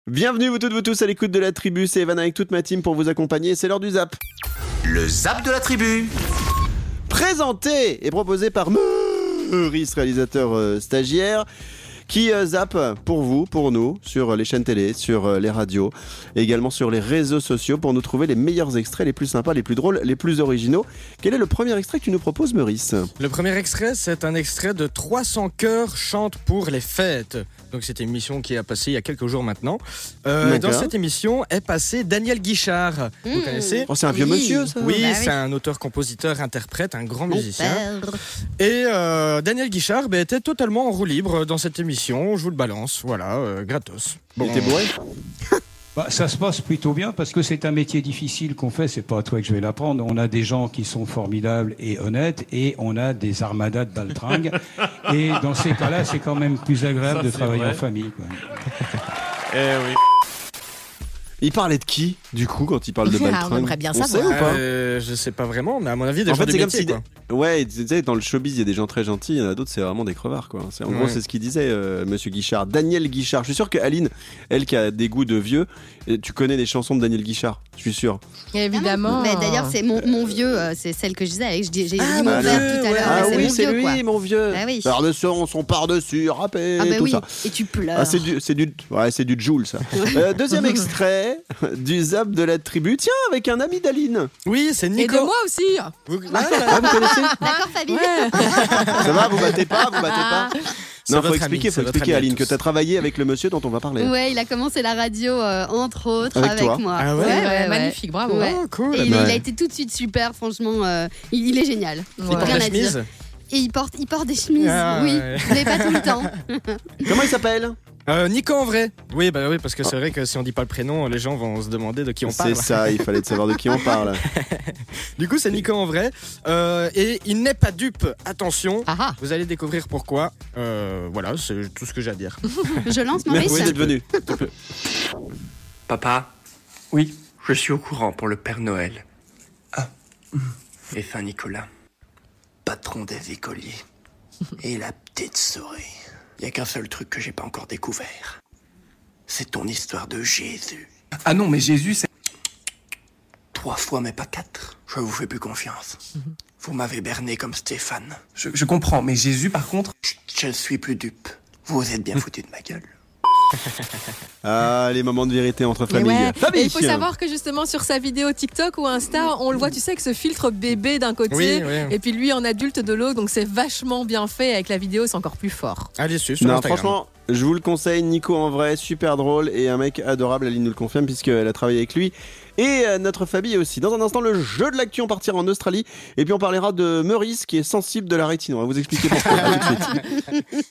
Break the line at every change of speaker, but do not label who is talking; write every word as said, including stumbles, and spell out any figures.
Bienvenue vous toutes, vous tous à l'écoute de la tribu, c'est Evan avec toute ma team pour vous accompagner, c'est l'heure du Zap.
Le Zap de la tribu.
Présenté et proposé par Maurice, réalisateur euh, stagiaire, qui euh, zappe pour vous, pour nous, sur les chaînes télé, sur euh, les radios, et également sur les réseaux sociaux pour nous trouver les meilleurs extraits, les plus sympas, les plus drôles, les plus originaux. Quel est le premier extrait que tu nous proposes, Maurice ?
Le premier extrait, c'est un extrait de trois cents chœurs chantent pour les fêtes. Donc c'est une émission qui a passé il y a quelques jours maintenant. Euh, dans cette émission est passé Daniel Guichard. Mmh. Vous connaissez ?
Oh, c'est un vieux oui. monsieur, ça.
Oui,
bah
c'est
oui.
un auteur, compositeur, interprète, un grand
Mon
musicien.
père.
Et euh, Daniel Guichard bah, était totalement en roue libre dans cette émission. Je vous le balance, voilà, euh, gratos.
Bon. Il était bourré ?
Bah, ça se passe plutôt bien parce que c'est un métier difficile qu'on fait, c'est pas à toi que je vais l'apprendre. On a des gens qui sont formidables et honnêtes et on a des armadas de baltringues. Et dans ces cas-là, c'est quand même plus agréable ça, de travailler vrai. en famille, quoi.
Eh oui.
Il parlait de qui, du coup, quand il parle de baltringue ?
On aimerait bien
on
savoir.
Sait ou pas
euh, je sais pas vraiment, mais à mon avis, des
en
gens
fait,
du
c'est
métier,
comme
quoi.
si... Ouais, tu sais, dans le showbiz, il y a des gens très gentils, il y en a d'autres, c'est vraiment des crevards, quoi. C'est, en ouais. gros, c'est ce qu'il disait, euh, Monsieur Guichard. Daniel Guichard. Je suis sûr que Aline, elle qui a des goûts de vieux, tu connais les chansons de Daniel Guichard. Je suis sûr.
Évidemment.
Mais d'ailleurs, c'est mon, mon vieux, euh, c'est celle que je disais. J'ai dit
ah,
mon
bah,
père
le...
tout à l'heure.
Ah
c'est
oui,
mon
c'est
vieux,
lui,
quoi.
mon vieux.
Bah oui.
Par-dessus, on son par-dessus, râpé,
ah bah
tout
oui.
ça.
Et tu pleures.
Ah, c'est du, c'est du, ouais, c'est du Joule, ça. euh, deuxième extrait du Zap de la tribu. Tiens, avec un ami d'Aline.
Oui, c'est Nico.
Et de moi aussi.
Vous,
ah, vous connaissez ?
D'accord, Fabien.
Ouais.
Ça va, vous battez pas, vous battez pas.
C'est
non, faut
votre
expliquer,
ami,
faut
c'est
expliquer,
votre
Aline,
ami
que tu as travaillé avec le monsieur dont on va parler.
Ouais, il a commencé la radio, euh, entre autres,
avec,
avec
toi.
moi.
Ah ouais,
ouais,
ouais,
ouais,
ouais.
magnifique, bravo.
Ouais.
Oh, cool.
Et il,
Ouais.
il a été tout de suite super, franchement, euh, il, il est génial.
Il
Ouais.
porte
Rien
la
à dire.
chemise.
Et il porte, il porte des chemises,
Ah,
oui,
ouais.
mais pas tout le temps.
Comment il s'appelle ?
Euh, Nico en vrai. Oui, bah oui, parce que c'est vrai que si on dit pas le prénom, les gens vont se demander de qui on parle.
C'est ça, il fallait savoir de qui on parle.
Du coup, c'est Nico en vrai. Euh, et il n'est pas dupe. Attention,
Ah ah.
vous allez découvrir pourquoi. Euh, voilà, c'est tout ce que j'ai à dire.
Je lance Maurice.
Merci d'être venu.
Papa,
Oui.
je suis au courant pour le Père Noël. Ah. Et Saint-Nicolas, patron des écoliers. Et la petite souris. Il n'y a qu'un seul truc que j'ai pas encore découvert. C'est ton histoire de Jésus.
Ah non, mais Jésus, c'est...
Trois fois, mais pas quatre. Je vous fais plus confiance. Vous m'avez berné comme Stéphane.
Je, je comprends, mais Jésus, par contre...
Chut, je ne suis plus dupe. Vous êtes bien foutu de ma gueule.
Ah, les moments de vérité entre
Mais
familles.
ouais.
Fabi.
Et il faut savoir que justement sur sa vidéo TikTok ou Insta, on le voit, tu sais, avec ce filtre bébé d'un côté
Oui, oui.
et puis lui en adulte de l'autre, donc c'est vachement bien fait. Avec la vidéo, c'est encore plus fort.
Allez, sur sur
Non,
Instagram.
franchement, je vous le conseille, Nico en vrai, super drôle et un mec adorable, Aline nous le confirme puisqu'elle a travaillé avec lui. Et euh, notre Fabi aussi. Dans un instant, le jeu de l'actu, on partira en Australie et puis on parlera de Maurice qui est sensible de la rétine. On va vous expliquer pourquoi. À tout de suite.